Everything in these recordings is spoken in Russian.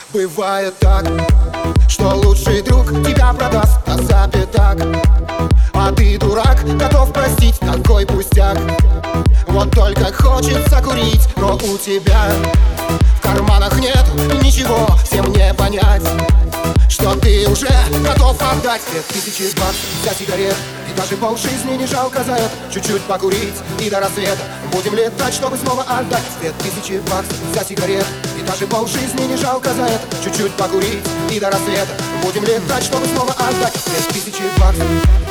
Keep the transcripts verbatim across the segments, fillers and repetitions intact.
Бывает так, что лучший друг тебя продаст а за пятак. А ты, дурак, готов простить такой пустяк. Вот только хочется курить, но у тебя в карманах нет ничего, всем не понять, что ты уже готов отдать две тысячи баксов за сигарет. И даже полжизни не жалко за это. Чуть-чуть покурить и до рассвета будем летать, чтобы снова отдать две тысячи баксов за сигарет. И даже полжизни не жалко за это. Чуть-чуть покурить и до рассвета будем летать, чтобы снова отдать две тысячи баксов.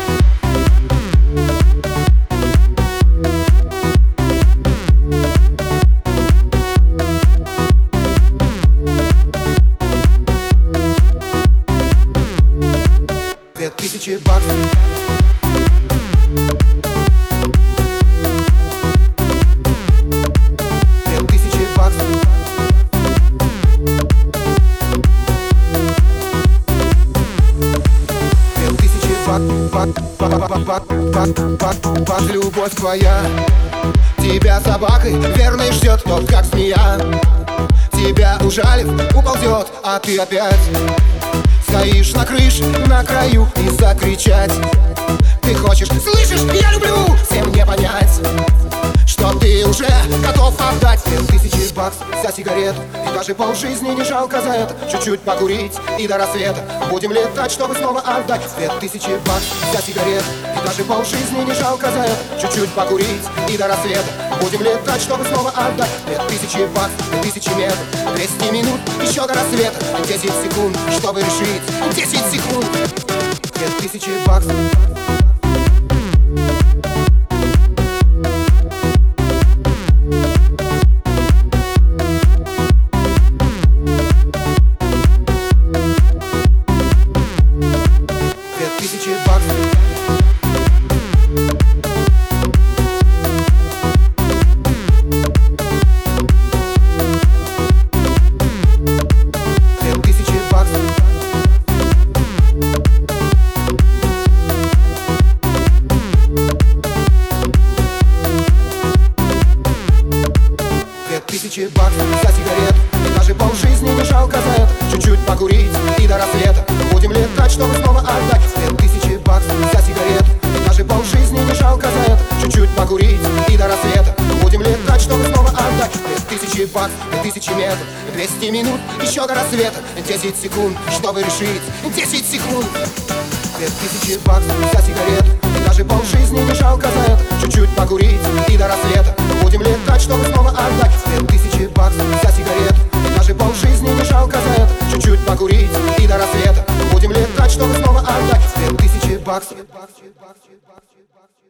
Две тысячи баксов. Две тысячи баксов. Две тысячи баксов. Любовь твоя тебя собакой верной ждет, тот как змея. Тебя ужалив, уползет, а ты опять стоишь на крыше, на краю и закричать ты хочешь. Слышишь, я люблю, всем не понять, что ты уже готов отдать две тысячи баксов за сигарету. И даже полжизни не жалко за это. Чуть-чуть покурить и до рассвета будем летать, чтобы снова отдать две тысячи баксов за сигарету. И даже полжизни не жалко за это. Чуть-чуть покурить и до рассвета будем летать, чтобы снова отдать две тысячи баксов, две тысячи метров, двести минут, еще до рассвета, десять секунд, чтобы решить, десять секунд, две тысячи баксов. Две тысячи баксов. Две тысячи баксов. Две тысячи баксов за сигарету. И даже полжизни не жалко за это. Чуть-чуть покурить и до рассвета будем летать, чтобы снова отдать две тысячи баксов за сигарету. И даже полжизни не жалко за это. Чуть-чуть покурить и до рассвета будем летать, чтобы снова отдать две тысячи баксов, две тысячи метров, двести минут, еще до рассвета, десять секунд, чтобы решить, десять секунд. Две тысячи баксов за сигарету. И даже полжизни не жалко за это. Чуть-чуть покурить и до рассвета будем летать, чтобы снова отдать две тысячи баксов за сигарету. И даже полжизни не жалко за это. Чуть-чуть покурить и до рассвета будем летать, чтобы снова отдать две тысячи баксов.